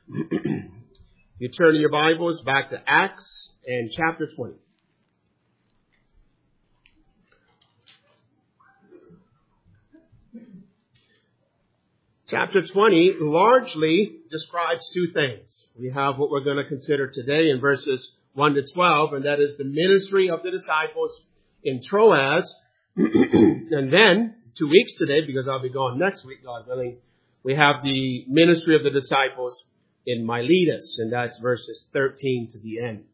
You turn in your Bibles back to Acts and chapter 20. Chapter 20 largely describes two things. We have what we're going to consider today in verses 1 to 12, and that is the ministry of the disciples in Troas. And then, 2 weeks today, because I'll be gone next week, God willing, we have the ministry of the disciples in Miletus, and that's verses 13 to the end.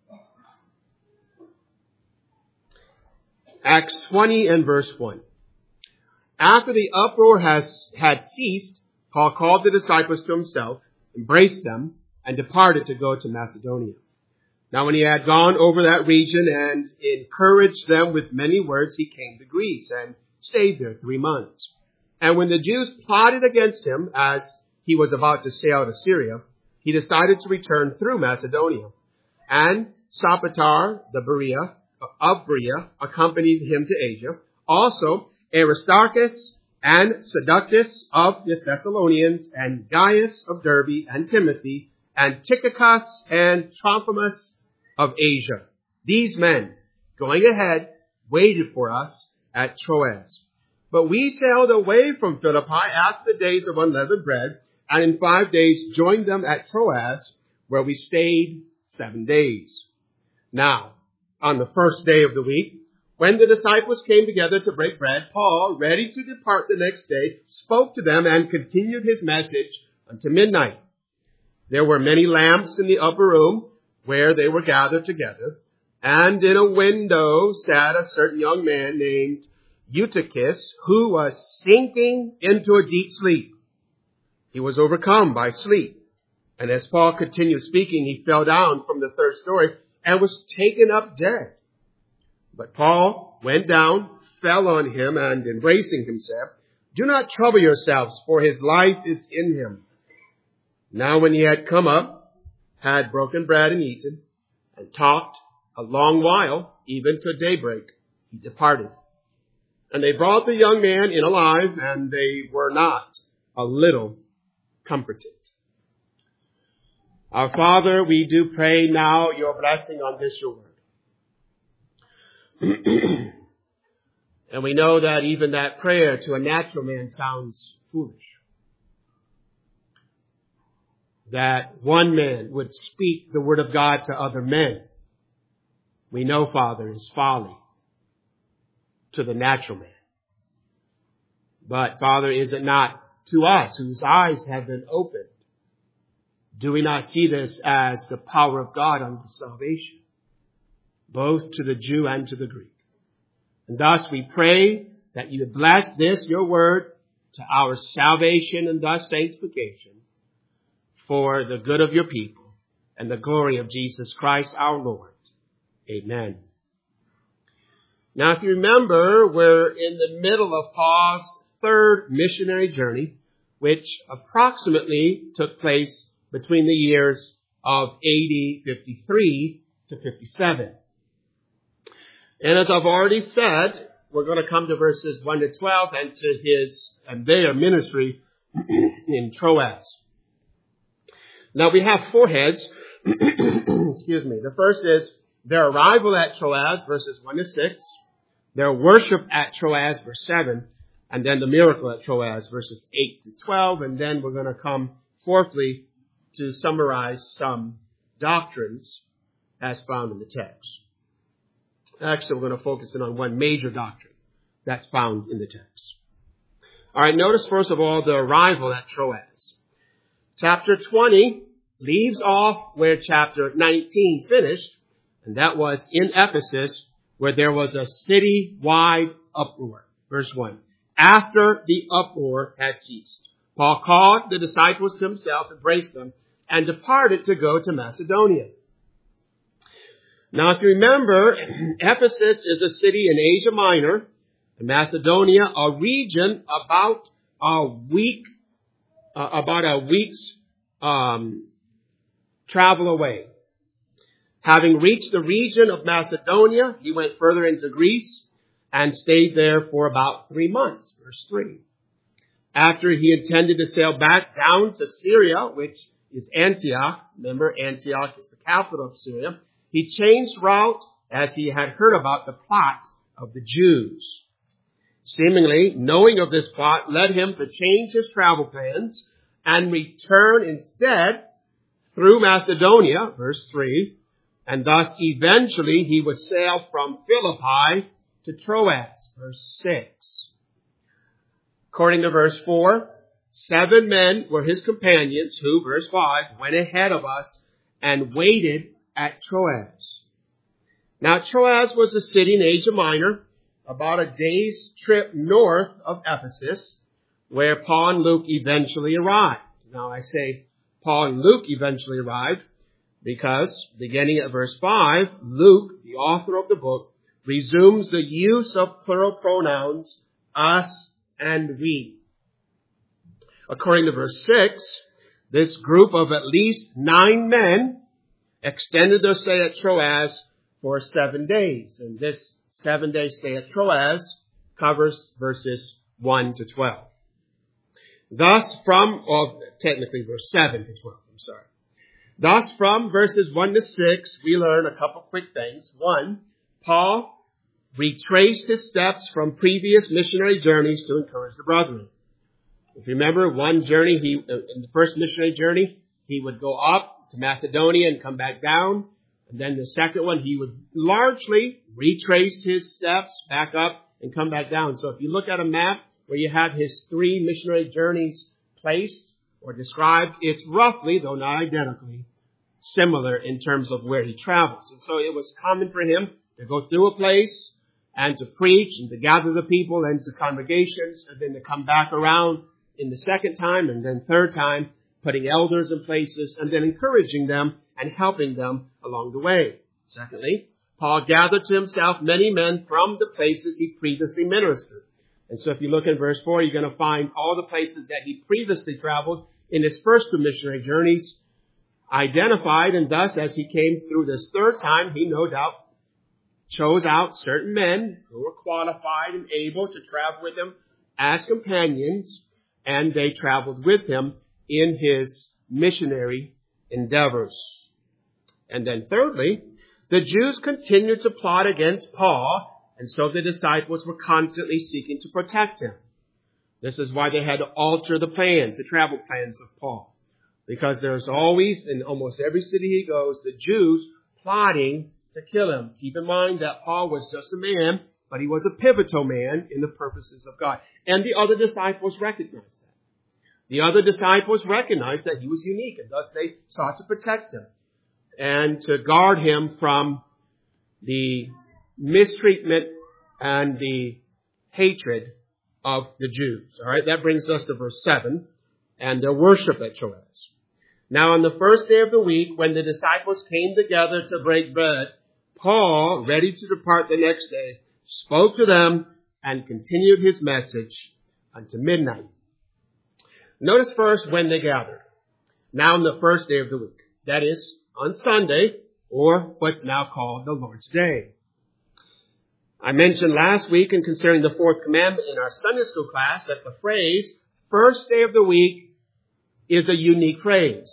Acts 20 and verse 1. After the uproar had ceased, Paul called the disciples to himself, embraced them, and departed to go to Macedonia. Now when he had gone over that region and encouraged them with many words, he came to Greece and stayed there 3 months. And when the Jews plotted against him as he was about to sail to Syria, he decided to return through Macedonia. And Sopater of Berea accompanied him to Asia. Also, Aristarchus and Seductus of the Thessalonians, and Gaius of Derbe, and Timothy, and Tychicus and Trophimus of Asia. These men, going ahead, waited for us at Troas. But we sailed away from Philippi after the days of unleavened bread, and in 5 days joined them at Troas, where we stayed 7 days. Now, on the first day of the week, when the disciples came together to break bread, Paul, ready to depart the next day, spoke to them and continued his message until midnight. There were many lamps in the upper room where they were gathered together, and in a window sat a certain young man named Eutychus, who was sinking into a deep sleep. He was overcome by sleep, and as Paul continued speaking, he fell down from the third story and was taken up dead. But Paul went down, fell on him, and embracing him said, "Do not trouble yourselves, for his life is in him." Now when he had come up, had broken bread and eaten, and talked a long while, even to daybreak, he departed. And they brought the young man in alive, and they were not a little comforted. Our Father, we do pray now your blessing on this your word. And we know that even that prayer to a natural man sounds foolish. That one man would speak the word of God to other men, we know, Father, is folly to the natural man. But, Father, is it not to us whose eyes have been opened? Do we not see this as the power of God unto salvation, both to the Jew and to the Greek? And thus we pray that you would bless this, your word, to our salvation and thus sanctification, for the good of your people and the glory of Jesus Christ our Lord. Amen. Now, if you remember, we're in the middle of Paul's third missionary journey, which approximately took place between the years of AD 53 to 57. And as I've already said, we're going to come to verses 1 to 12 and to their ministry in Troas. Now we have 4 heads. Excuse me. The first is their arrival at Troas, verses 1 to 6. Their worship at Troas, verse 7. And then the miracle at Troas, verses 8 to 12. And then we're going to come, fourthly, to summarize some doctrines as found in the text. Actually, we're going to focus in on one major doctrine that's found in the text. All right, notice first of all the arrival at Troas. Chapter 20 leaves off where chapter 19 finished, and that was in Ephesus, where there was a city-wide uproar. Verse 1. After the uproar has ceased, Paul called the disciples to himself, embraced them, and departed to go to Macedonia. Now, if you remember, Ephesus is a city in Asia Minor, and Macedonia, a region about a week's travel away. Having reached the region of Macedonia, he went further into Greece and stayed there for about 3 months. Verse 3. After he intended to sail back down to Syria, which is Antioch. Remember, Antioch is the capital of Syria. He changed route as he had heard about the plot of the Jews. Seemingly, knowing of this plot led him to change his travel plans and return instead through Macedonia, verse 3, and thus eventually he would sail from Philippi to Troas, verse 6. According to verse 4, 7 men were his companions who, verse 5, went ahead of us and waited at Troas. Now, Troas was a city in Asia Minor, about a day's trip north of Ephesus, where Paul and Luke eventually arrived. Now, I say Paul and Luke eventually arrived because, beginning at verse 5, Luke, the author of the book, resumes the use of plural pronouns, us and we. According to verse 6, this group of at least 9 men extended their stay at Troas for 7 days. And this 7-day stay at Troas covers verses 1 to 12. Thus technically verse 7 to 12, Thus from verses 1 to 6, we learn a couple quick things. 1, Paul retraced his steps from previous missionary journeys to encourage the brethren. If you remember, one journey, in the first missionary journey, he would go up to Macedonia and come back down. And then the second one, he would largely retrace his steps back up and come back down. So if you look at a map where you have his 3 missionary journeys placed or described, it's roughly, though not identically, similar in terms of where he travels. And so it was common for him to go through a place and to preach and to gather the people into congregations and then to come back around in the second time and then third time, putting elders in places and then encouraging them and helping them along the way. Secondly, Paul gathered to himself many men from the places he previously ministered. And so if you look in verse 4, you're going to find all the places that he previously traveled in his first 2 missionary journeys identified. And thus, as he came through this third time, he no doubt chose out certain men who were qualified and able to travel with him as companions. And they traveled with him in his missionary endeavors. And then thirdly, the Jews continued to plot against Paul, and so the disciples were constantly seeking to protect him. This is why they had to alter the travel plans of Paul. Because there's always, in almost every city he goes, the Jews plotting to kill him. Keep in mind that Paul was just a man, but he was a pivotal man in the purposes of God. And the other disciples recognized that. The other disciples recognized that he was unique, and thus they sought to protect him and to guard him from the mistreatment and the hatred of the Jews. All right, that brings us to verse 7 and their worship at Troas. Now, on the first day of the week, when the disciples came together to break bread, Paul, ready to depart the next day, spoke to them and continued his message unto midnight. Notice first when they gathered. Now on the first day of the week. That is, on Sunday, or what's now called the Lord's Day. I mentioned last week in considering the 4th commandment in our Sunday school class that the phrase, first day of the week, is a unique phrase.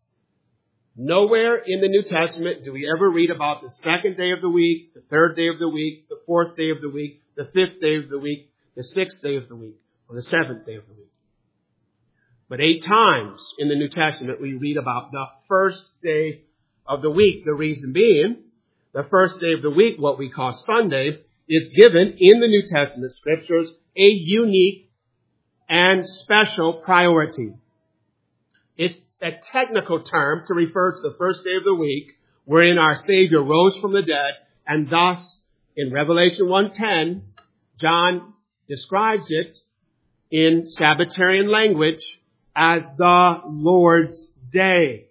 Nowhere in the New Testament do we ever read about the 2nd day of the week, the 3rd day of the week, the 4th day of the week, the 5th day of the week, the 6th day of the week, or the 7th day of the week. But 8 times in the New Testament we read about the first day of the week. The reason being, the first day of the week, what we call Sunday, is given in the New Testament scriptures a unique and special priority. It's a technical term to refer to the first day of the week wherein our Savior rose from the dead, and thus in Revelation 1:10, John describes it in Sabbatarian language as the Lord's Day.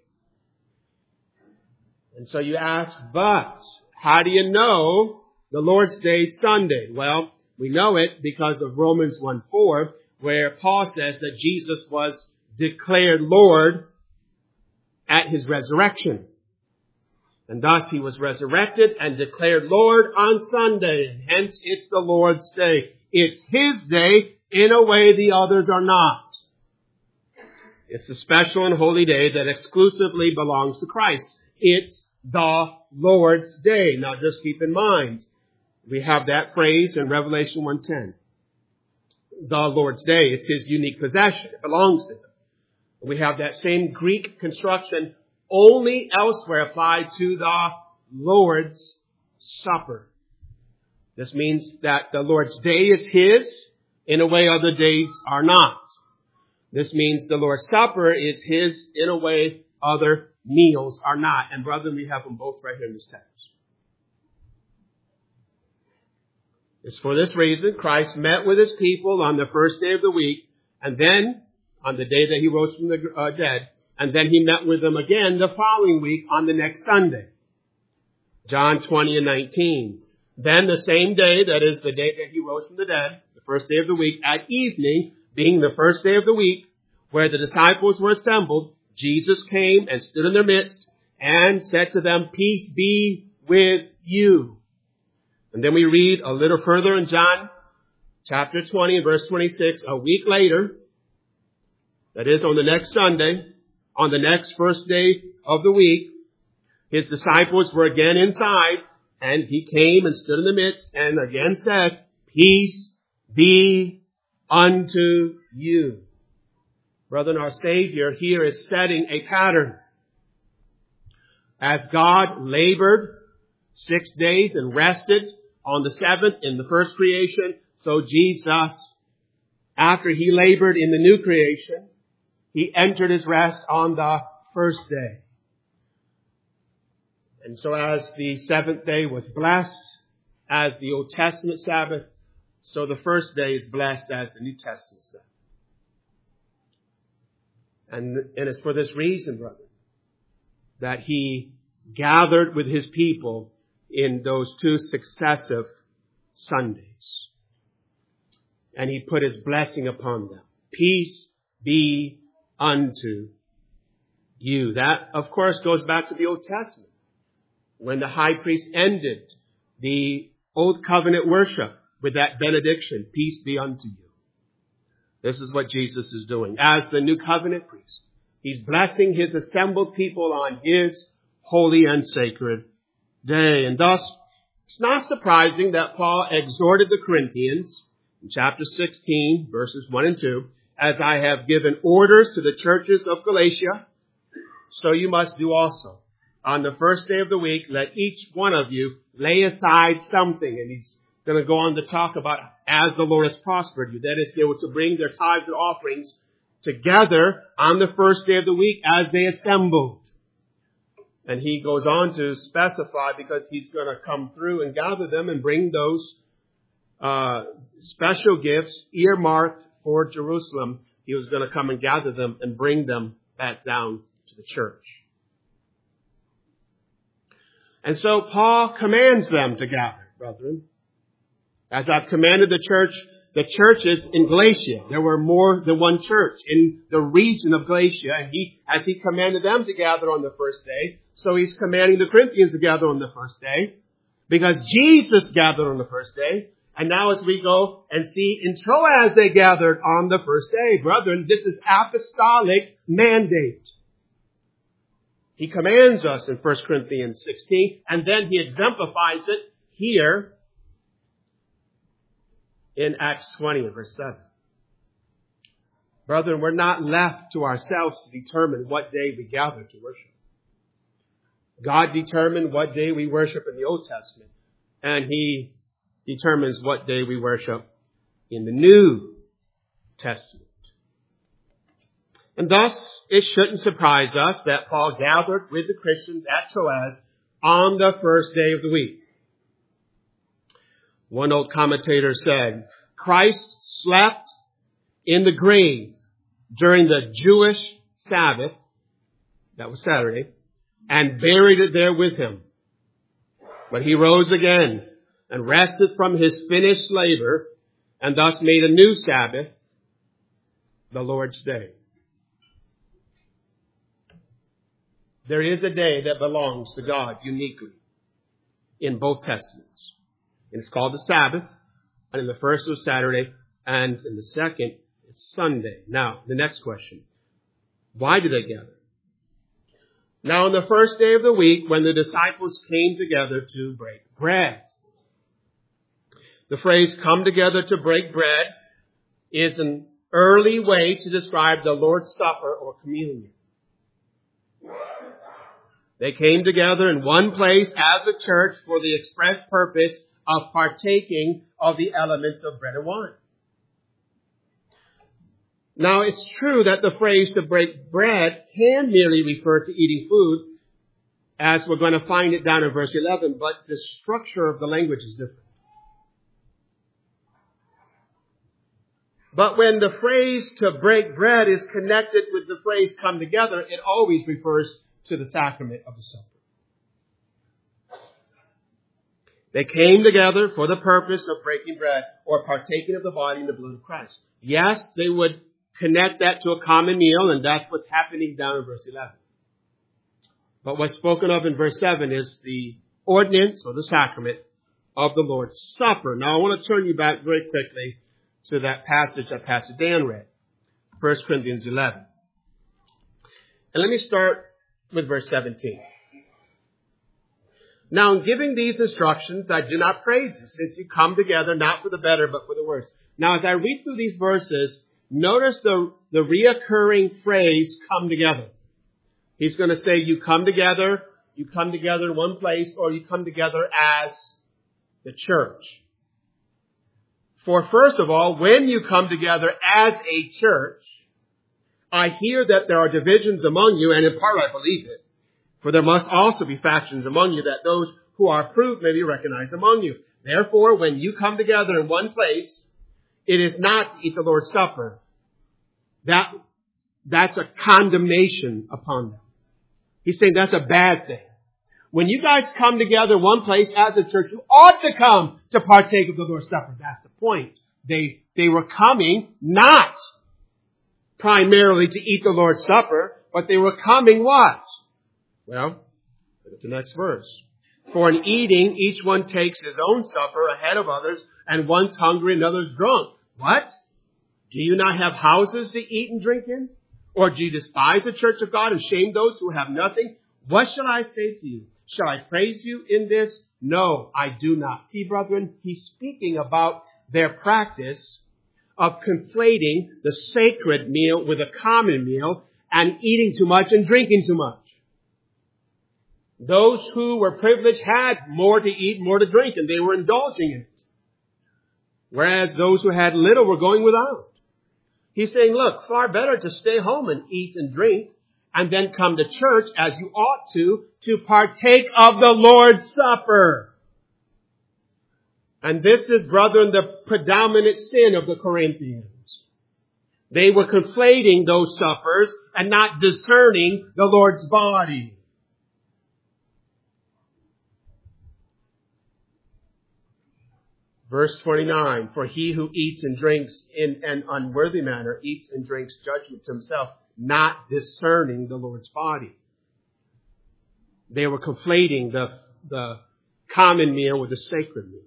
And so you ask, but how do you know the Lord's Day is Sunday? Well, we know it because of Romans 1:4, where Paul says that Jesus was declared Lord at his resurrection. And thus he was resurrected and declared Lord on Sunday. And hence it's the Lord's Day. It's his day in a way the others are not. It's a special and holy day that exclusively belongs to Christ. It's the Lord's Day. Now just keep in mind, we have that phrase in Revelation 1:10. The Lord's Day. It's His unique possession. It belongs to Him. We have that same Greek construction only elsewhere applied to the Lord's Supper. This means that the Lord's Day is His in a way other days are not. This means the Lord's Supper is His in a way other meals are not. And brethren, we have them both right here in this text. It's for this reason Christ met with His people on the first day of the week, and then on the day that He rose from the dead, and then He met with them again the following week on the next Sunday. John 20:19. Then the same day, that is the day that He rose from the dead, the first day of the week, at evening, being the first day of the week, where the disciples were assembled, Jesus came and stood in their midst and said to them, "Peace be with you." And then we read a little further in John chapter 20 and verse 26, a week later, that is on the next Sunday, on the next first day of the week, His disciples were again inside, and He came and stood in the midst and again said, "Peace be unto you." Brethren, our Savior here is setting a pattern. As God labored 6 days and rested on the seventh in the first creation, so Jesus, after He labored in the new creation, He entered His rest on the first day. And so as the seventh day was blessed as the Old Testament Sabbath, so the first day is blessed as the New Testament Sabbath. And it's for this reason, brother, that He gathered with His people in those two successive Sundays. And He put His blessing upon them. Peace be unto you. That, of course, goes back to the Old Testament, when the high priest ended the Old Covenant worship with that benediction, "Peace be unto you." This is what Jesus is doing. As the New Covenant priest, He's blessing His assembled people on His holy and sacred day. And thus, it's not surprising that Paul exhorted the Corinthians in chapter 16, verses 1 and 2, "As I have given orders to the churches of Galatia, so you must do also. On the first day of the week, let each one of you lay aside something." And he's going to go on to talk about as the Lord has prospered you. That is, they were to bring their tithes and offerings together on the first day of the week as they assembled. And he goes on to specify, because He's going to come through and gather them and bring those special gifts earmarked for Jerusalem. He was going to come and gather them and bring them back down to the church. And so Paul commands them to gather, brethren. As I've commanded the churches in Galatia. There were more than one church in the region of Galatia. And as he commanded them to gather on the first day, so He's commanding the Corinthians to gather on the first day, because Jesus gathered on the first day. And now as we go and see in Troas they gathered on the first day. Brethren, this is apostolic mandate. He commands us in 1 Corinthians 16, and then He exemplifies it here in Acts 20 and verse 7. Brethren, we're not left to ourselves to determine what day we gather to worship. God determined what day we worship in the Old Testament, and He determines what day we worship in the New Testament. And thus, it shouldn't surprise us that Paul gathered with the Christians at Troas on the first day of the week. One old commentator said, Christ slept in the grave during the Jewish Sabbath, that was Saturday, and buried it there with Him. But He rose again and rested from His finished labor, and thus made a new Sabbath, the Lord's Day. There is a day that belongs to God uniquely in both Testaments. And it's called the Sabbath, and in the first was Saturday, and in the second is Sunday. Now, the next question. Why do they gather? Now, on the first day of the week, when the disciples came together to break bread. The phrase come together to break bread is an early way to describe the Lord's Supper or communion. They came together in one place as a church for the express purpose of partaking of the elements of bread and wine. Now, it's true that the phrase to break bread can merely refer to eating food, as we're going to find it down in verse 11, but the structure of the language is different. But when the phrase to break bread is connected with the phrase come together, it always refers to the sacrament of the supper. They came together for the purpose of breaking bread or partaking of the body and the blood of Christ. Yes, they would connect that to a common meal, and that's what's happening down in verse 11. But what's spoken of in verse 7 is the ordinance or the sacrament of the Lord's Supper. Now, I want to turn you back very quickly to that passage that Pastor Dan read, 1 Corinthians 11. And let me start with verse 17. Now, in giving these instructions, I do not praise you, since you come together not for the better, but for the worse. Now, as I read through these verses, notice the reoccurring phrase, come together. He's going to say, you come together in one place, or you come together as the church. For first of all, when you come together as a church, I hear that there are divisions among you, and in part I believe it. For there must also be factions among you, that those who are approved may be recognized among you. Therefore, when you come together in one place, it is not to eat the Lord's Supper. That's a condemnation upon them. He's saying that's a bad thing. When you guys come together in one place as a church, you ought to come to partake of the Lord's Supper. That's the point. They were coming not primarily to eat the Lord's Supper, but they were coming what? Well, look at the next verse. For in eating, each one takes his own supper ahead of others, and one's hungry and others drunk. What? Do you not have houses to eat and drink in? Or do you despise the church of God and shame those who have nothing? What shall I say to you? Shall I praise you in this? No, I do not. See, brethren, he's speaking about their practice of conflating the sacred meal with a common meal and eating too much and drinking too much. Those who were privileged had more to eat, more to drink, and they were indulging in it. Whereas those who had little were going without. He's saying, look, far better to stay home and eat and drink and then come to church as you ought to partake of the Lord's Supper. And this is, brethren, the predominant sin of the Corinthians. They were conflating those suppers and not discerning the Lord's body. Verse 29, for he who eats and drinks in an unworthy manner eats and drinks judgment to himself, not discerning the Lord's body. They were conflating the common meal with the sacred meal.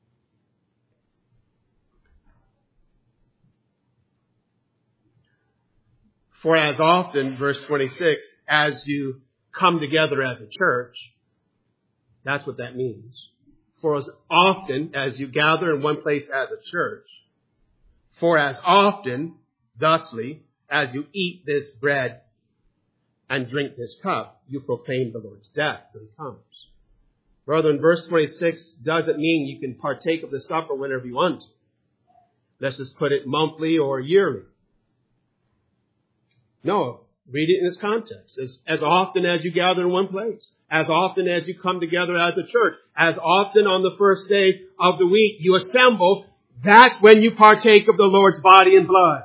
For as often, verse 26, as you come together as a church, that's what that means. For as often as you gather in one place as a church, for as often, thusly, as you eat this bread and drink this cup, you proclaim the Lord's death till he comes. Brethren, verse 26 doesn't mean you can partake of the supper whenever you want to. Let's just put it monthly or yearly. No, read it in its context. As often as you gather in one place, as often as you come together as a church, as often on the first day of the week you assemble, that's when you partake of the Lord's body and blood.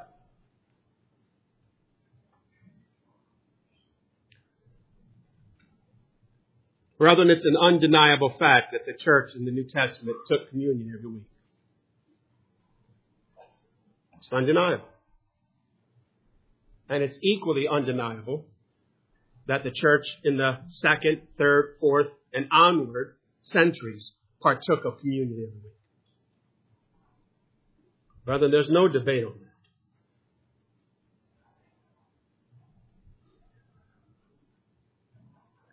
Brethren, it's an undeniable fact that the church in the New Testament took communion every week. It's undeniable. And it's equally undeniable that the church in the 2nd, 3rd, 4th, and onward centuries partook of communion every week. Brethren, there's no debate on that.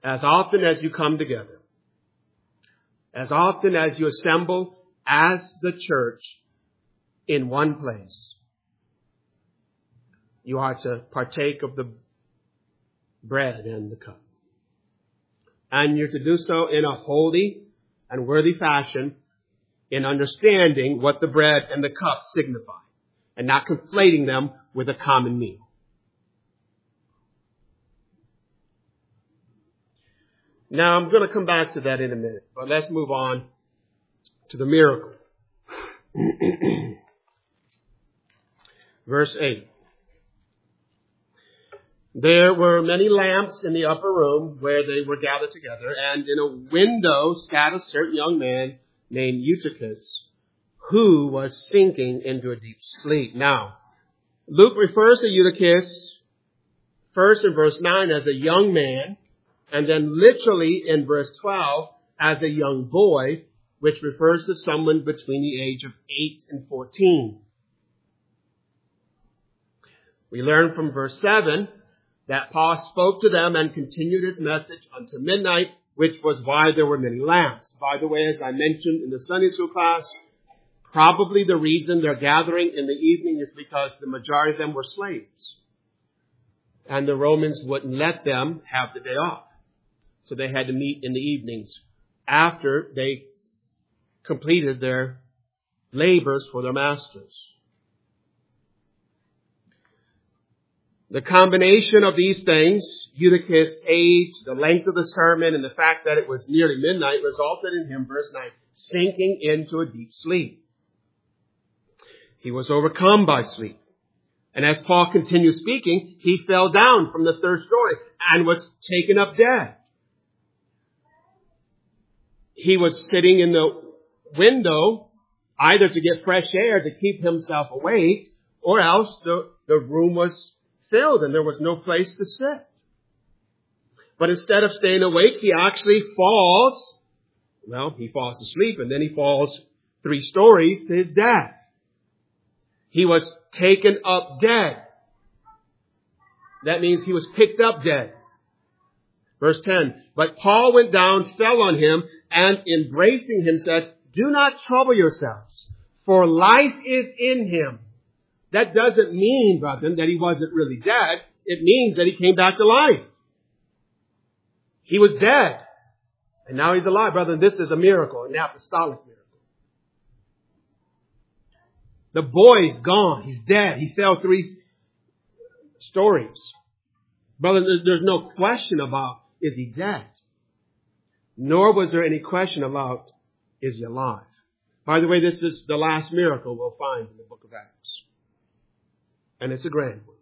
as often as you come together, as often as you assemble as the church in one place, you are to partake of the bread and the cup. And you're to do so in a holy and worthy fashion, in understanding what the bread and the cup signify, and not conflating them with a common meal. Now, I'm going to come back to that in a minute, but let's move on to the miracle. Verse 8. There were many lamps in the upper room where they were gathered together, and in a window sat a certain young man named Eutychus, who was sinking into a deep sleep. Now, Luke refers to Eutychus first in verse 9 as a young man, and then literally in verse 12 as a young boy, which refers to someone between the age of 8 and 14. We learn from verse 7 that Paul spoke to them and continued his message until midnight, which was why there were many lamps. By the way, as I mentioned in the Sunday school class, probably the reason they're gathering in the evening is because the majority of them were slaves. And the Romans wouldn't let them have the day off. So they had to meet in the evenings after they completed their labors for their masters. The combination of these things, Eutychus' age, the length of the sermon, and the fact that it was nearly midnight, resulted in him, verse 9, sinking into a deep sleep. He was overcome by sleep. And as Paul continued speaking, he fell down from the third story and was taken up dead. He was sitting in the window either to get fresh air to keep himself awake, or else the room was filled and there was no place to sit. But instead of staying awake, he actually falls. Well, he falls asleep and then he falls 3 stories to his death. He was taken up dead. That means he was picked up dead. Verse 10, but Paul went down, fell on him, and embracing him said, do not trouble yourselves, for life is in him. That doesn't mean, brethren, that he wasn't really dead. It means that he came back to life. He was dead, and now he's alive. Brethren, this is a miracle, an apostolic miracle. The boy's gone. He's dead. He fell 3 stories. Brother, there's no question about, is he dead? Nor was there any question about, is he alive? By the way, this is the last miracle we'll find in the book of Acts. And it's a grand one.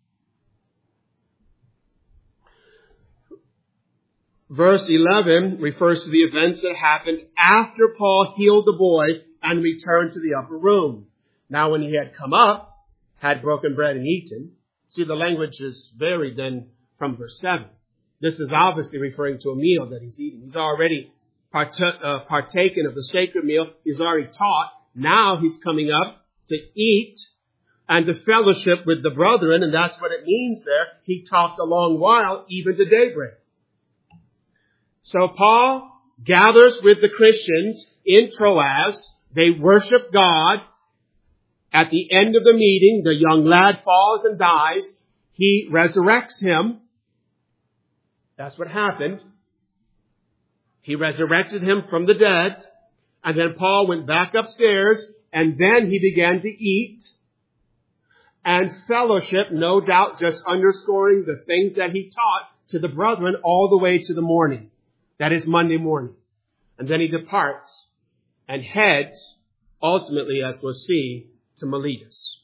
Verse 11 refers to the events that happened after Paul healed the boy and returned to the upper room. Now when he had come up, had broken bread and eaten. See, the language is varied then from verse 7. This is obviously referring to a meal that he's eating. He's already partaken of the sacred meal. He's already taught. Now he's coming up to eat and to fellowship with the brethren, and that's what it means there. He talked a long while, even to daybreak. So Paul gathers with the Christians in Troas. They worship God. At the end of the meeting, the young lad falls and dies. He resurrects him. That's what happened. He resurrected him from the dead. And then Paul went back upstairs, and then he began to eat and fellowship, no doubt just underscoring the things that he taught to the brethren all the way to the morning. That is Monday morning. And then he departs and heads, ultimately, as we'll see, to Miletus.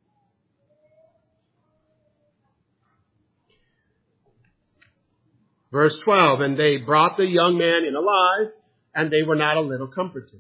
Verse 12, and they brought the young man in alive, and they were not a little comforted.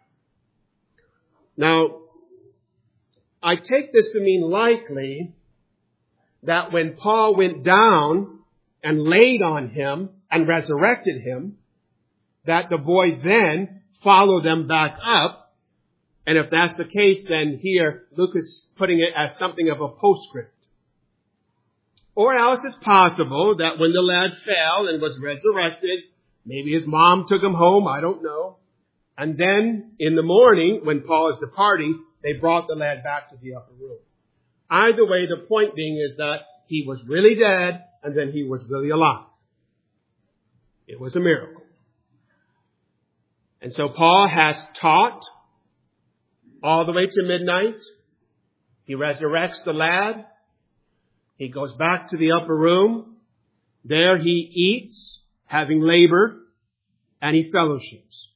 Now, I take this to mean likely that when Paul went down and laid on him and resurrected him, that the boy then followed them back up. And if that's the case, then here Luke is putting it as something of a postscript. Or else it's possible that when the lad fell and was resurrected, maybe his mom took him home, I don't know. And then in the morning, when Paul is departing, they brought the lad back to the upper room. Either way, the point being is that he was really dead and then he was really alive. It was a miracle. And so Paul has taught all the way to midnight. He resurrects the lad. He goes back to the upper room. There he eats, having labored, and he fellowships.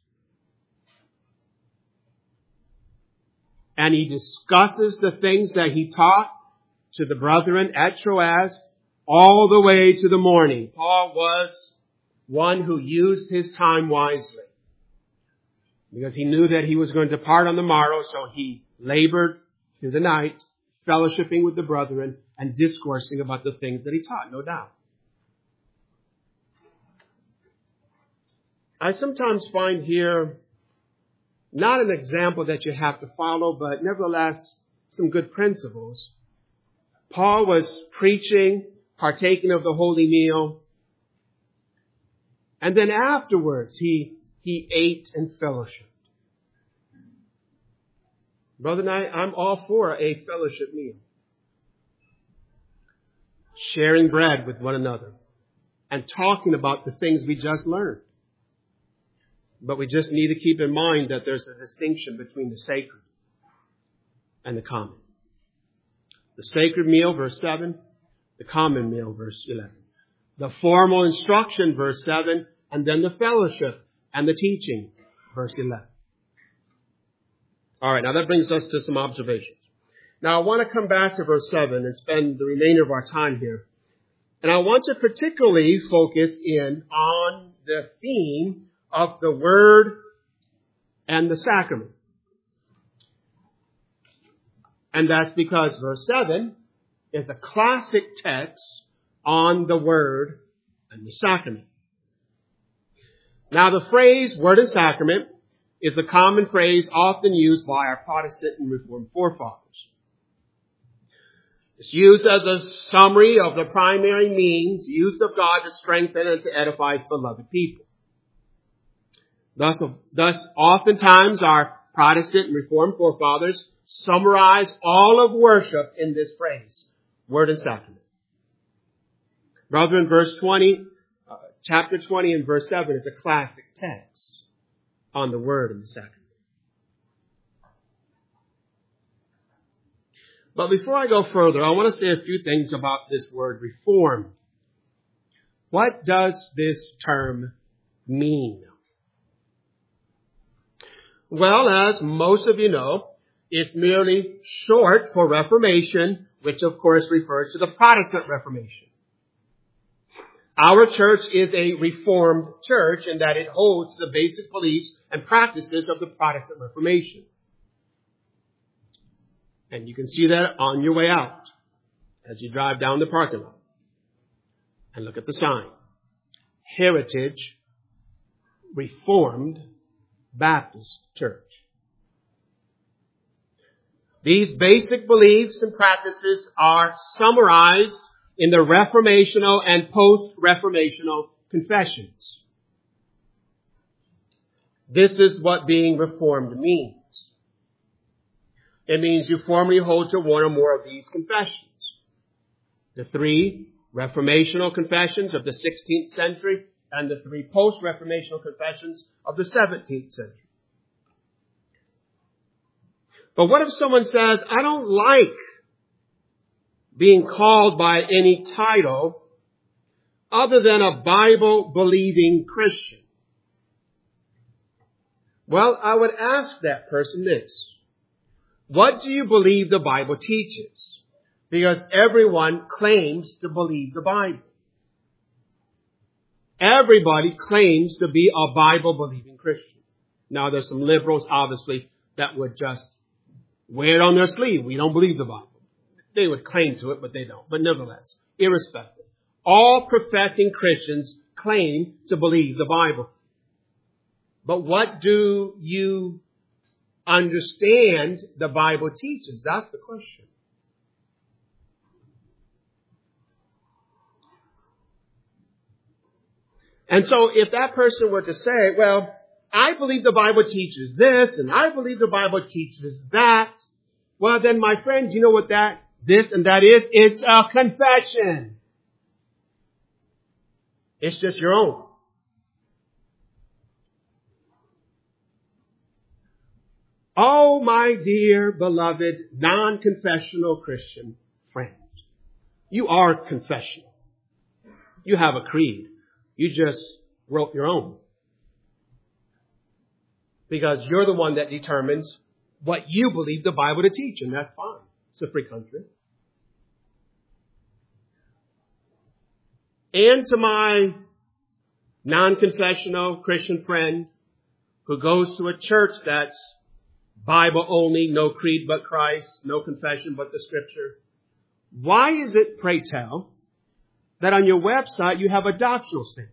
And he discusses the things that he taught to the brethren at Troas all the way to the morning. Paul was one who used his time wisely because he knew that he was going to depart on the morrow, so he labored through the night, fellowshipping with the brethren and discoursing about the things that he taught, no doubt. I sometimes find here not an example that you have to follow, but nevertheless some good principles. Paul was preaching, partaking of the holy meal, and then afterwards he ate and fellowshiped. Brother and I'm all for a fellowship meal. Sharing bread with one another and talking about the things we just learned. But we just need to keep in mind that there's a distinction between the sacred and the common. The sacred meal, verse 7. The common meal, verse 11. The formal instruction, verse 7. And then the fellowship and the teaching, verse 11. All right, now that brings us to some observations. Now I want to come back to verse 7 and spend the remainder of our time here. And I want to particularly focus in on the theme of the Word and the sacrament. And that's because verse 7 is a classic text on the Word and the sacrament. Now the phrase Word and sacrament is a common phrase often used by our Protestant and Reformed forefathers. It's used as a summary of the primary means used of God to strengthen and to edify His beloved people. Thus, oftentimes our Protestant and Reformed forefathers summarize all of worship in this phrase, Word and sacrament. Brethren, chapter 20 and verse 7 is a classic text on the Word and the sacrament. But before I go further, I want to say a few things about this word reform. What does this term mean? Well, as most of you know, it's merely short for Reformation, which of course refers to the Protestant Reformation. Our church is a Reformed church in that it holds the basic beliefs and practices of the Protestant Reformation. And you can see that on your way out as you drive down the parking lot and look at the sign. Heritage Reformed Baptist Church. These basic beliefs and practices are summarized in the Reformational and post-Reformational confessions. This is what being Reformed means. It means you formally hold to one or more of these confessions. The 3 Reformational confessions of the 16th century and the 3 post-Reformational confessions of the 17th century. But what if someone says, I don't like being called by any title other than a Bible-believing Christian? Well, I would ask that person this. What do you believe the Bible teaches? Because everyone claims to believe the Bible. Everybody claims to be a Bible-believing Christian. Now, there's some liberals, obviously, that would just wear it on their sleeve. We don't believe the Bible. They would claim to it, but they don't. But nevertheless, irrespective, all professing Christians claim to believe the Bible. But what do you understand the Bible teaches? That's the question. And so if that person were to say, well, I believe the Bible teaches this, and I believe the Bible teaches that, well then, my friend, you know what this and that is? It's a confession. It's just your own. Oh, my dear, beloved, non-confessional Christian friend. You are confessional. You have a creed. You just wrote your own. Because you're the one that determines what you believe the Bible to teach, and that's fine. It's a free country. And to my non-confessional Christian friend who goes to a church that's Bible only, no creed but Christ, no confession but the Scripture, why is it, pray tell, that on your website you have a doctrinal statement?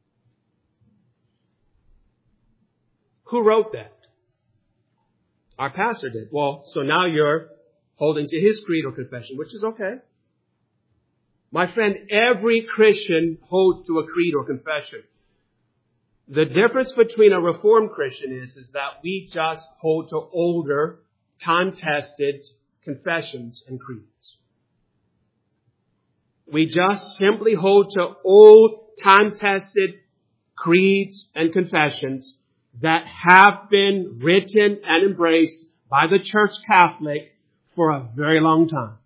Who wrote that? Our pastor did. Well, so now you're holding to his creed or confession, which is okay. My friend, every Christian holds to a creed or confession. The difference between a Reformed Christian is that we just hold to older, time-tested confessions and creeds. We just simply hold to old, time-tested creeds and confessions that have been written and embraced by the Church Catholic for a very long time.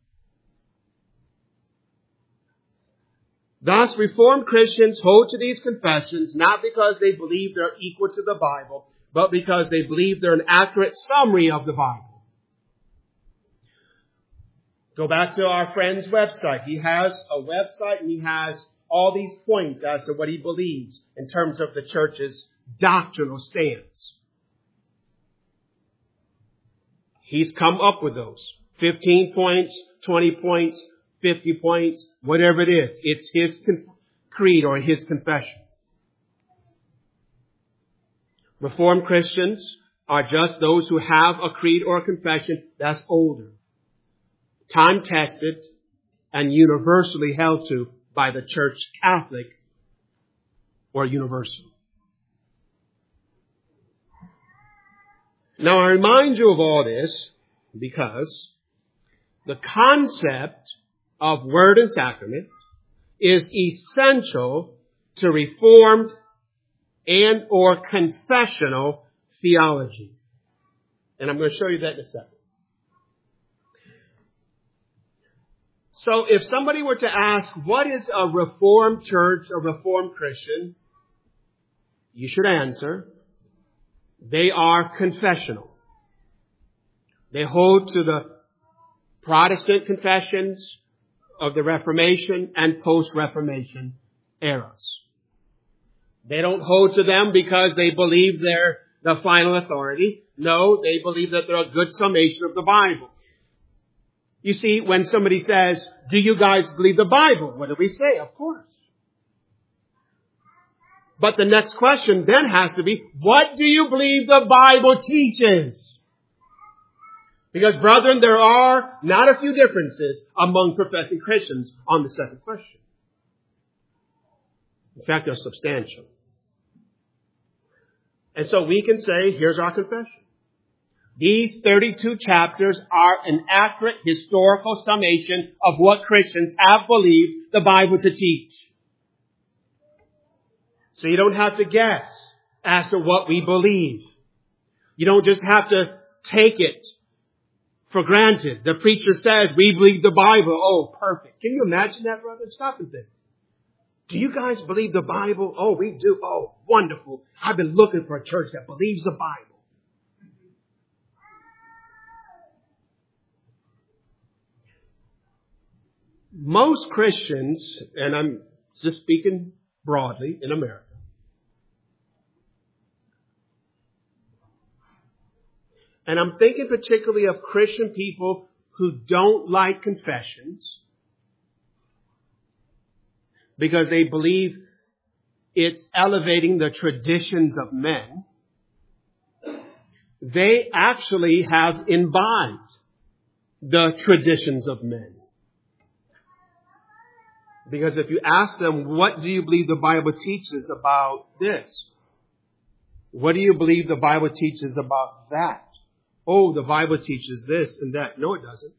Thus, Reformed Christians hold to these confessions not because they believe they're equal to the Bible, but because they believe they're an accurate summary of the Bible. Go back to our friend's website. He has a website and he has all these points as to what he believes in terms of the church's doctrinal stance. He's come up with those. 15 points, 20 points, 50 points, whatever it is. It's his creed or his confession. Reformed Christians are just those who have a creed or a confession that's older, time-tested, and universally held to by the Church Catholic or universal. Now, I remind you of all this because the concept of word and sacrament is essential to Reformed and or confessional theology. And I'm going to show you that in a second. So if somebody were to ask, what is a Reformed church, a Reformed Christian? You should answer, they are confessional. They hold to the Protestant confessions of the Reformation and post-Reformation eras. They don't hold to them because they believe they're the final authority. No, they believe that they're a good summation of the Bible. You see, when somebody says, do you guys believe the Bible? What do we say? Of course. But the next question then has to be, what do you believe the Bible teaches? Because, brethren, there are not a few differences among professing Christians on the second question. In fact, they're substantial. And so we can say, here's our confession. These 32 chapters are an accurate historical summation of what Christians have believed the Bible to teach. So you don't have to guess as to what we believe. You don't just have to take it for granted. The preacher says, we believe the Bible. Oh, perfect. Can you imagine that, brother? Stop and think. Do you guys believe the Bible? Oh, we do. Oh, wonderful. I've been looking for a church that believes the Bible. Most Christians, and I'm just speaking broadly in America, and I'm thinking particularly of Christian people who don't like confessions because they believe it's elevating the traditions of men. They actually have imbibed the traditions of men. Because if you ask them, what do you believe the Bible teaches about this? What do you believe the Bible teaches about that? Oh, the Bible teaches this and that. No, it doesn't.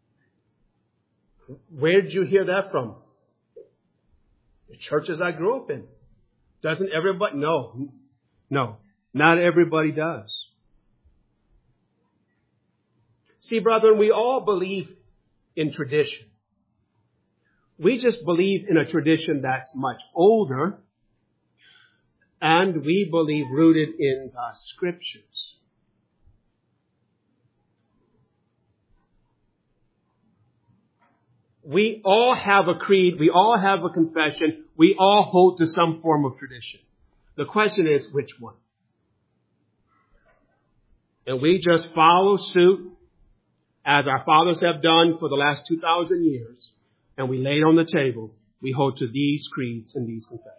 Where did you hear that from? The churches I grew up in. Doesn't everybody? No, not everybody does. See, brethren, we all believe in tradition. We just believe in a tradition that's much older, and we believe rooted in the Scriptures. We all have a creed. We all have a confession. We all hold to some form of tradition. The question is, which one? And we just follow suit as our fathers have done for the last 2,000 years. And we lay it on the table. We hold to these creeds and these confessions.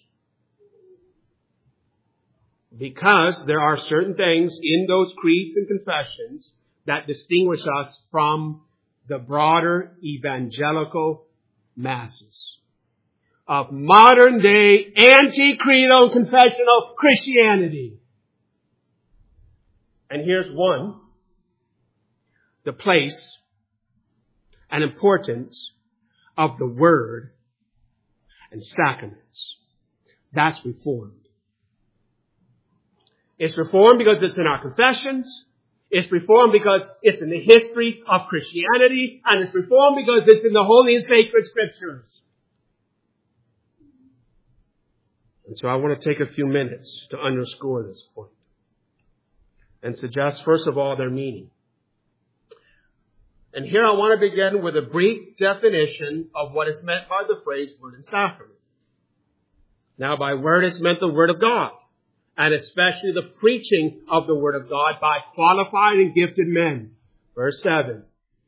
Because there are certain things in those creeds and confessions that distinguish us from the broader evangelical masses of modern day anti-creedal confessional Christianity. And here's one. The place and importance of the Word and sacraments. That's Reformed. It's Reformed because it's in our confessions. It's Reformed because it's in the history of Christianity. And it's Reformed because it's in the Holy and Sacred Scriptures. And so I want to take a few minutes to underscore this point and suggest, first of all, their meaning. And here I want to begin with a brief definition of what is meant by the phrase word and sacrament. Now, by word is meant the Word of God, and especially the preaching of the Word of God by qualified and gifted men. Verse 7.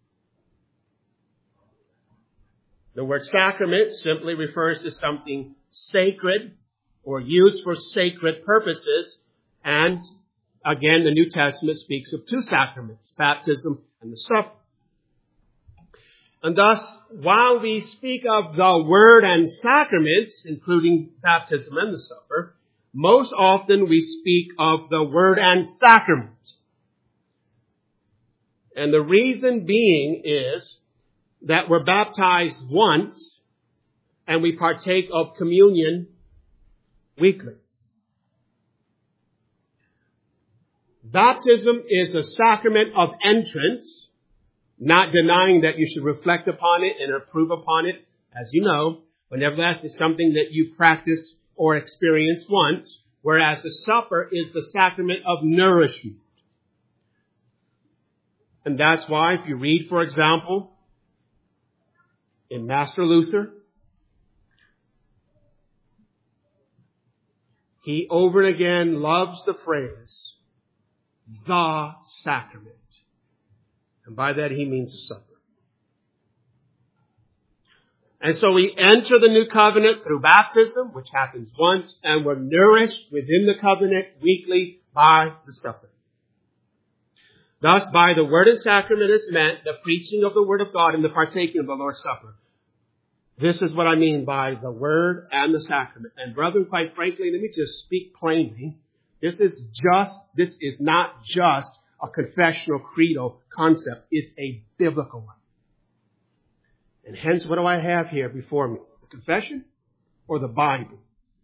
The word sacrament simply refers to something sacred or used for sacred purposes. And again, the New Testament speaks of two sacraments, baptism and the supper. And thus, while we speak of the Word and sacraments, including baptism and the supper, most often we speak of the Word and sacrament. And the reason being is that we're baptized once and we partake of communion weekly. Baptism is a sacrament of entrance, not denying that you should reflect upon it and improve upon it. As you know, whenever that is something that you practice or experience once, whereas the supper is the sacrament of nourishment. And that's why if you read, for example, in Master Luther, he over and again loves the phrase, the sacrament. And by that he means the supper. And so we enter the new covenant through baptism, which happens once, and we're nourished within the covenant weekly by the supper. Thus, by the word and sacrament is meant the preaching of the Word of God and the partaking of the Lord's Supper. This is what I mean by the Word and the sacrament. And brethren, quite frankly, let me just speak plainly. This is not just a confessional creedal concept. It's a biblical one. And hence, what do I have here before me? The confession or the Bible?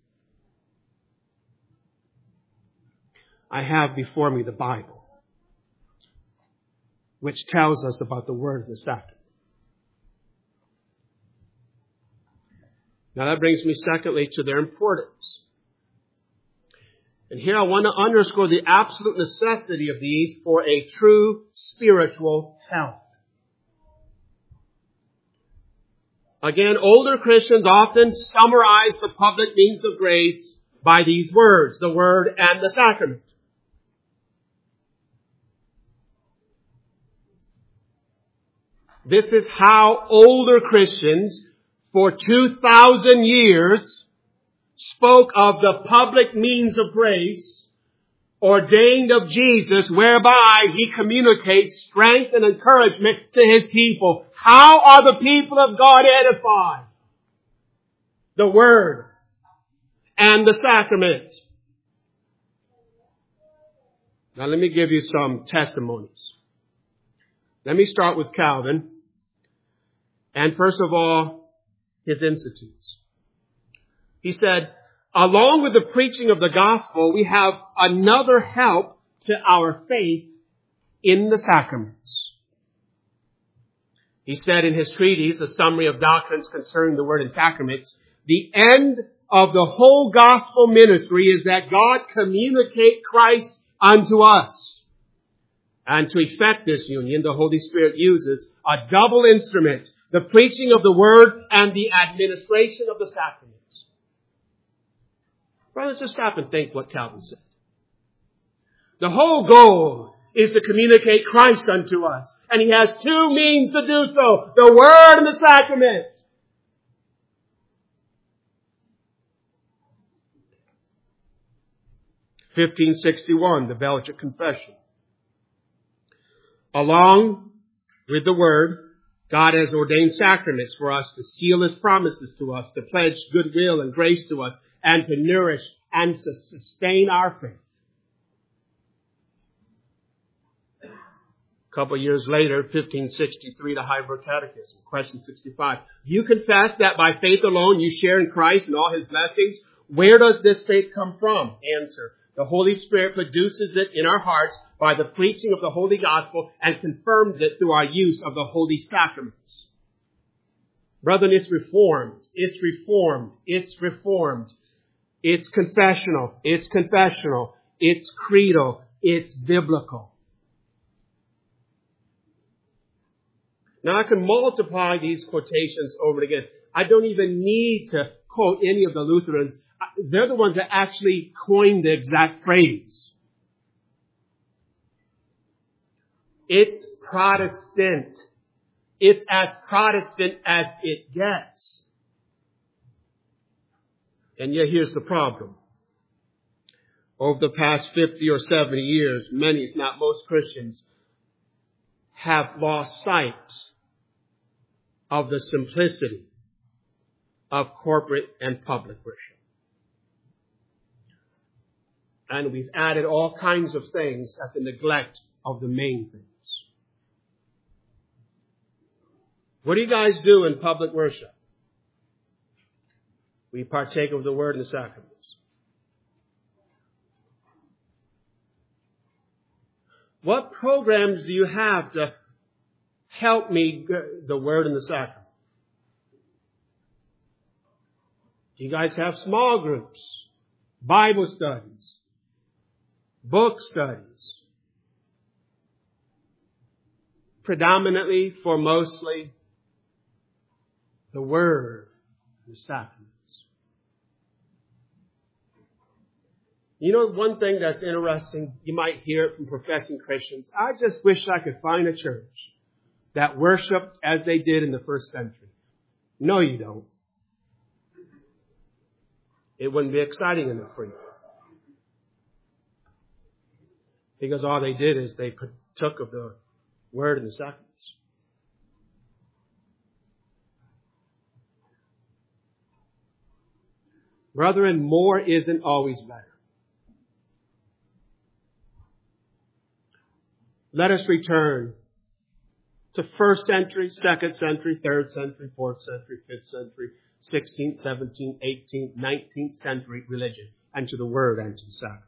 I have before me the Bible, which tells us about the Word and the sacrament. Now that brings me secondly to their importance. And here I want to underscore the absolute necessity of these for a true spiritual health. Again, older Christians often summarize the public means of grace by these words, the Word and the sacrament. This is how older Christians for 2,000 years spoke of the public means of grace ordained of Jesus, whereby he communicates strength and encouragement to his people. How are the people of God edified? the Word, and the sacrament. Now let me give you some testimonies. Let me start with Calvin. And first of all, his institutes. He said, along with the preaching of the gospel, we have another help to our faith in the sacraments. He said in his treatise, a summary of doctrines concerning the Word and sacraments, the end of the whole gospel ministry is that God communicate Christ unto us. And to effect this union, the Holy Spirit uses a double instrument, the preaching of the Word and the administration of the sacraments. Brothers, just stop and think what Calvin said. The whole goal is to communicate Christ unto us. And he has two means to do so, the Word and the sacrament. (1561), the Belgic Confession. Along with the Word, God has ordained sacraments for us to seal His promises to us, to pledge goodwill and grace to us, and to nourish and to sustain our faith. A couple of years later, 1563, the Heidelberg Catechism, question 65. You confess that by faith alone you share in Christ and all His blessings. Where does this faith come from? Answer. The Holy Spirit produces it in our hearts by the preaching of the Holy Gospel and confirms it through our use of the Holy Sacraments. Brethren, it's reformed. It's reformed. It's reformed. It's confessional. It's confessional. It's creedal. It's biblical. Now I can multiply these quotations over and again. I don't even need to quote any of the Lutherans. They're the ones that actually coined the exact phrase. It's Protestant. It's as Protestant as it gets. And yet here's the problem. Over the past 50 or 70 years, many, if not most Christians, have lost sight of the simplicity of corporate and public worship. And we've added all kinds of things at the neglect of the main things. What do you guys do in public worship? We partake of the Word and the sacraments. What programs do you have to help me get the Word and the sacrament? Do you guys have small groups, Bible studies, book studies? Predominantly, for mostly, the Word and the sacraments. You know, one thing that's interesting, you might hear it from professing Christians. I just wish I could find a church that worshiped as they did in the first century. No, you don't. It wouldn't be exciting enough for you. Because all they did is they partook of the Word and the sacraments. Brethren, more isn't always better. Let us return to 1st century, 2nd century, 3rd century, 4th century, 5th century, 16th, 17th, 18th, 19th century religion, and to the Word and to the sacraments.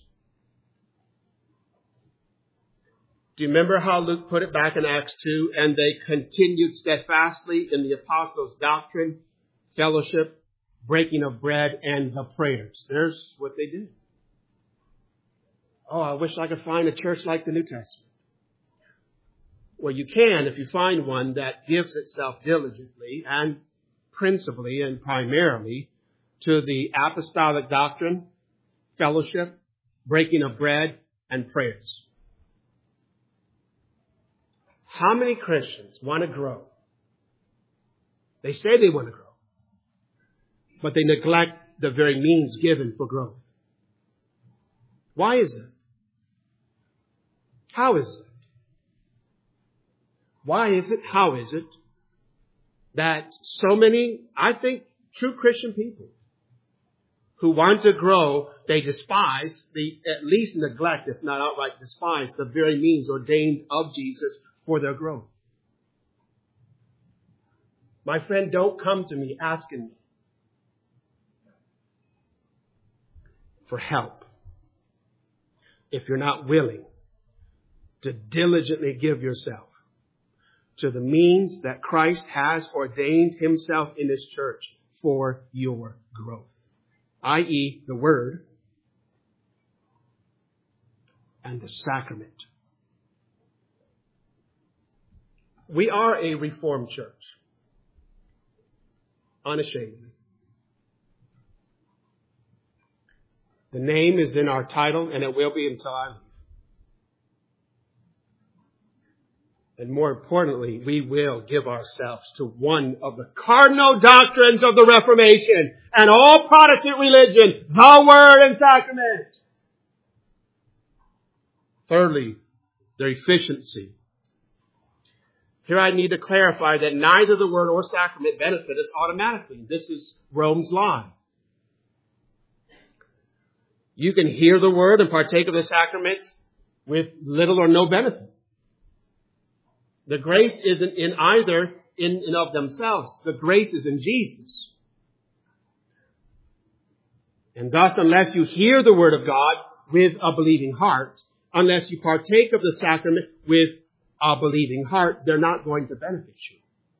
Do you remember how Luke put it back in Acts 2? And they continued steadfastly in the apostles' doctrine, fellowship, breaking of bread, and the prayers. There's what they did. Oh, I wish I could find a church like the New Testament. Well, you can if you find one that gives itself diligently and principally and primarily to the apostolic doctrine, fellowship, breaking of bread, and prayers. How many Christians want to grow? They say they want to grow, but they neglect the very means given for growth. Why is it? How is it? Why is it? How is it that so many, I think True Christian people who want to grow, they despise, they at least neglect, if not outright despise, the very means ordained of Jesus for their growth. My friend, don't come to me asking me for help if you're not willing to diligently give yourself to the means that Christ has ordained himself in his church for your growth, i.e., the Word and the sacrament. We are a Reformed church, unashamedly. The name is in our title, and it will be until I leave. And more importantly, we will give ourselves to one of the cardinal doctrines of the Reformation and all Protestant religion, the Word and Sacrament. Thirdly, their efficiency. Here I need to clarify that neither the Word or Sacrament benefit us automatically. This is Rome's lie. You can hear the Word and partake of the sacraments with little or no benefit. The grace isn't in either in and of themselves. The grace is in Jesus. And thus, unless you hear the Word of God with a believing heart, unless you partake of the sacrament with a believing heart, they're not going to benefit you.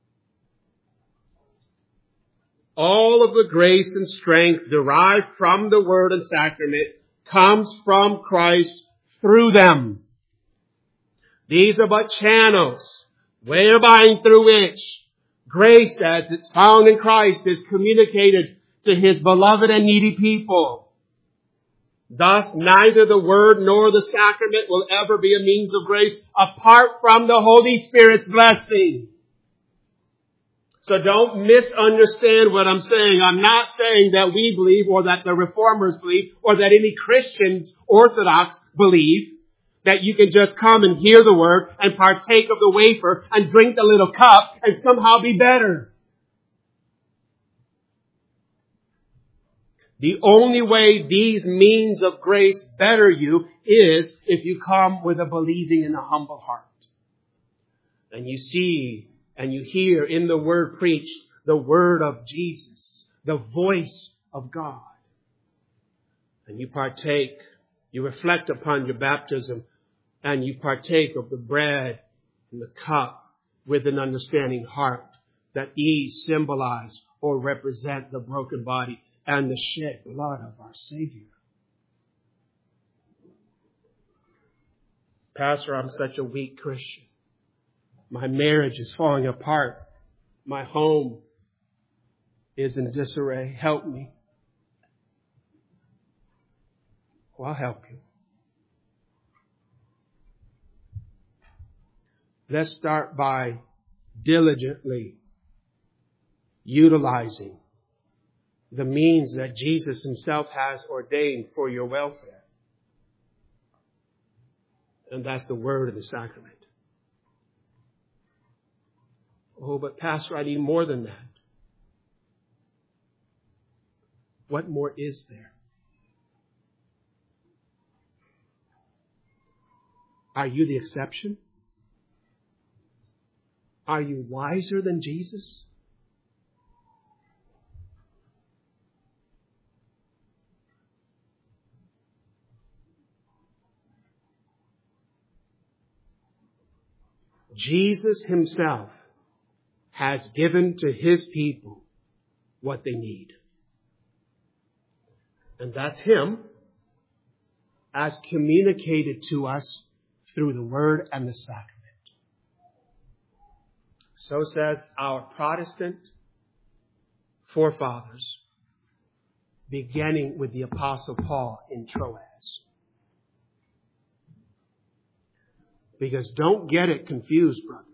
All of the grace and strength derived from the Word and Sacrament comes from Christ through them. These are but channels whereby through which grace, as it's found in Christ, is communicated to his beloved and needy people. Thus, neither the Word nor the Sacrament will ever be a means of grace apart from the Holy Spirit's blessing. So don't misunderstand what I'm saying. I'm not saying that we believe or that the Reformers believe or that any Christians, Orthodox, believe that you can just come and hear the Word and partake of the wafer and drink the little cup and somehow be better. The only way these means of grace better you is if you come with a believing and a humble heart. And you see and you hear in the Word preached the Word of Jesus, the voice of God. And you partake, you reflect upon your baptism, and you partake of the bread and the cup with an understanding heart that these symbolize or represent the broken body and the shed blood of our Savior. Pastor, I'm such a weak Christian. My marriage is falling apart. My home is in disarray. Help me. Well, I'll help you. Let's start by diligently utilizing the means that Jesus himself has ordained for your welfare. And that's the Word and the Sacrament. Oh, but Pastor, I need more than that. What more is there? Are you the exception? Are you wiser than Jesus? Jesus himself has given to his people what they need. And that's him as communicated to us through the Word and the Sacrament. So says our Protestant forefathers, beginning with the Apostle Paul in Troas. Because don't get it confused, brethren.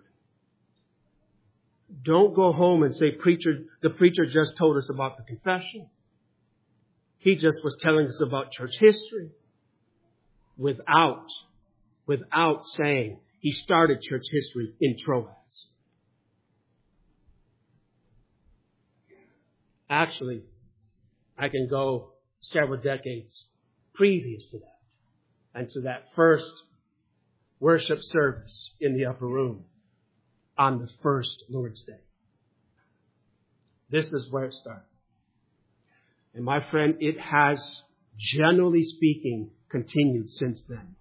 Don't go home and say, the preacher just told us about the confession. He just was telling us about church history. Without saying he started church history in Troas. Actually, I can go several decades previous to that and to that first worship service in the upper room on the first Lord's Day. This is where it started. And my friend, it has, generally speaking, continued since then.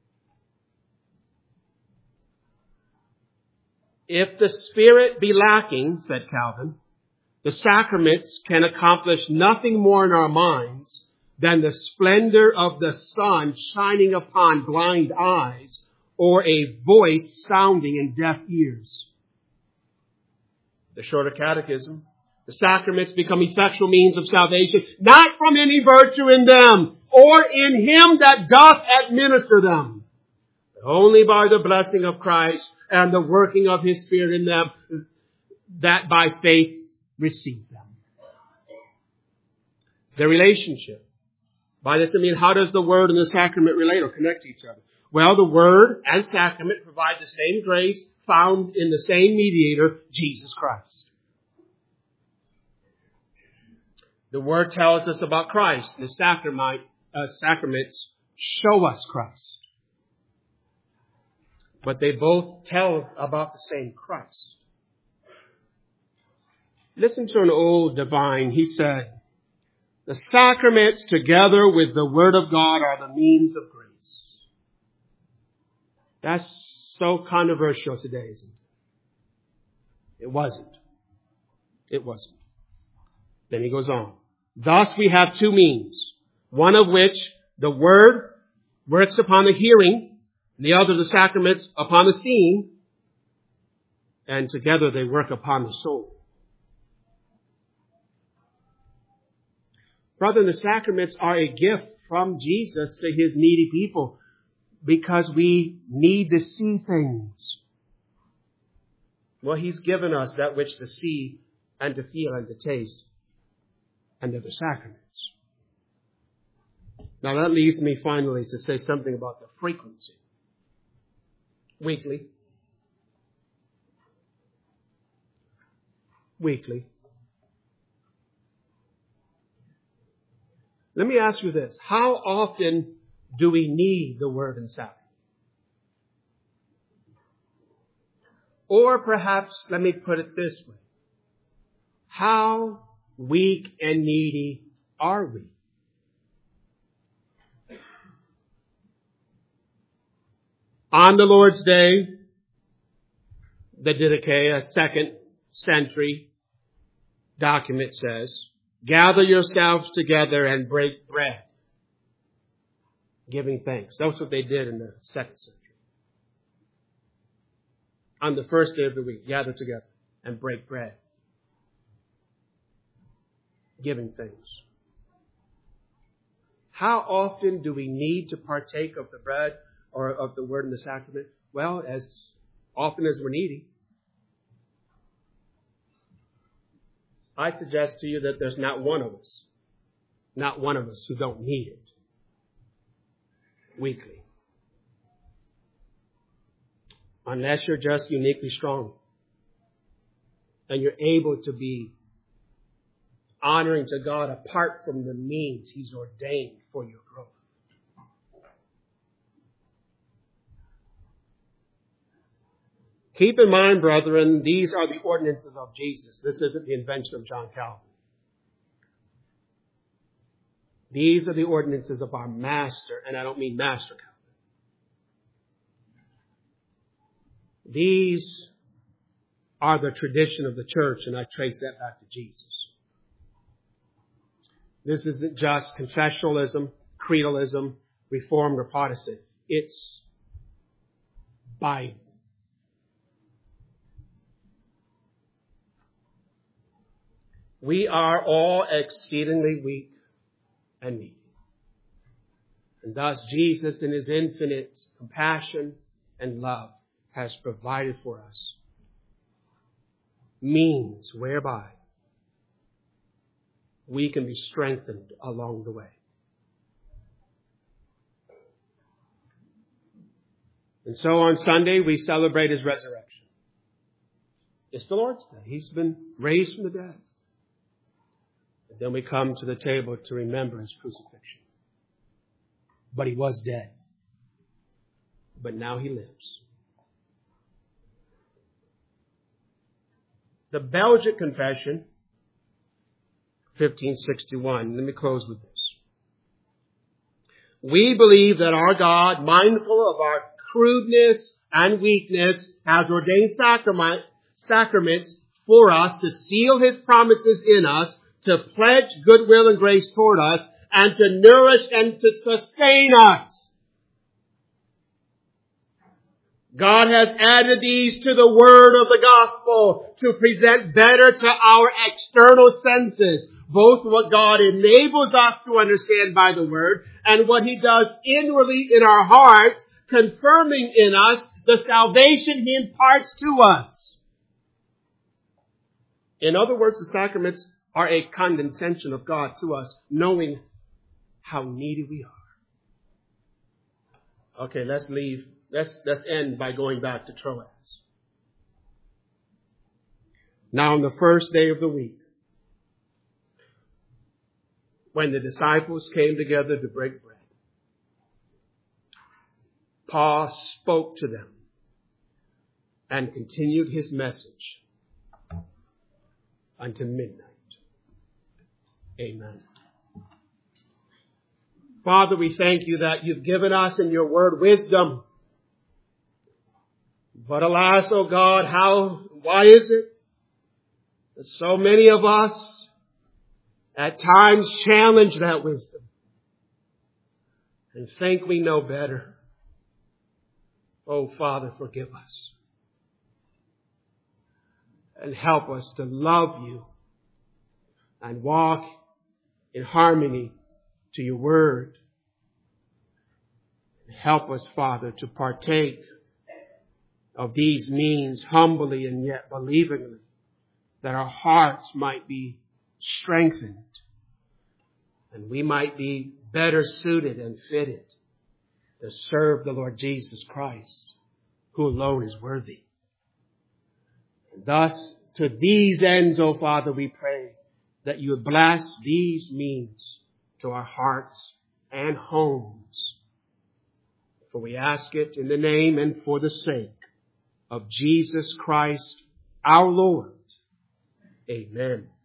If the Spirit be lacking, said Calvin, the sacraments can accomplish nothing more in our minds than the splendor of the sun shining upon blind eyes or a voice sounding in deaf ears. The Shorter Catechism. The sacraments become effectual means of salvation, not from any virtue in them or in him that doth administer them, but only by the blessing of Christ and the working of his Spirit in them, that by faith receive them. The relationship. By this I mean, how does the Word and the sacrament relate or connect to each other? Well, the Word and sacrament provide the same grace found in the same mediator, Jesus Christ. The Word tells us about Christ. The sacraments show us Christ. But they both tell about the same Christ. Listen to an old divine. He said, the sacraments together with the Word of God are the means of grace. That's so controversial today, isn't it? It wasn't. It wasn't. Then he goes on. Thus we have two means, one of which the Word works upon the hearing, and the other the sacraments upon the seeing, and together they work upon the soul. Brother, the sacraments are a gift from Jesus to his needy people because we need to see things. Well, he's given us that which to see and to feel and to taste. And they're the sacraments. Now that leads me finally to say something about the frequency. Weekly. Let me ask you this. How often do we need the Word and sacrament? Or perhaps, let me put it this way. How weak and needy are we? On the Lord's Day, the Didache, a 2nd century document says, gather yourselves together and break bread, giving thanks. That's what they did in the 2nd century. On the first day of the week, gather together and break bread, giving thanks. How often do we need to partake of the bread or of the Word and the sacrament? Well, as often as we're needy. I suggest to you that there's not one of us who don't need it weekly. Unless you're just uniquely strong and you're able to be honoring to God apart from the means He's ordained for your growth. Keep in mind, brethren, these are the ordinances of Jesus. This isn't the invention of John Calvin. These are the ordinances of our Master, and I don't mean Master Calvin. These are the tradition of the church, and I trace that back to Jesus. This isn't just confessionalism, creedalism, Reformed or Protestant. It's Bible. We are all exceedingly weak and needy. And thus Jesus, in His infinite compassion and love, has provided for us means whereby we can be strengthened along the way. And so on Sunday, we celebrate His resurrection. It's the Lord's Day. He's been raised from the dead. Then we come to the table to remember his crucifixion. But he was dead. But now he lives. The Belgic Confession, 1561. Let me close with this. We believe that our God, mindful of our crudeness and weakness, has ordained sacraments for us to seal his promises in us, to pledge goodwill and grace toward us, and to nourish and to sustain us. God has added these to the word of the gospel to present better to our external senses, both what God enables us to understand by the word and what he does inwardly in our hearts, confirming in us the salvation he imparts to us. In other words, the sacraments are a condescension of God to us, knowing how needy we are. Okay, let's end by going back to Troas. Now on the first day of the week, when the disciples came together to break bread, Paul spoke to them and continued his message until midnight. Amen. Father, we thank you that you've given us in your word wisdom. But alas, oh God, why is it that so many of us at times challenge that wisdom and think we know better? Oh Father, forgive us and help us to love you and walk in harmony to your word. Help us, Father, to partake of these means humbly and yet believingly, that our hearts might be strengthened and we might be better suited and fitted to serve the Lord Jesus Christ, who alone is worthy. And thus, to these ends, O Father, we pray that you would bless these means to our hearts and homes. For we ask it in the name and for the sake of Jesus Christ, our Lord. Amen.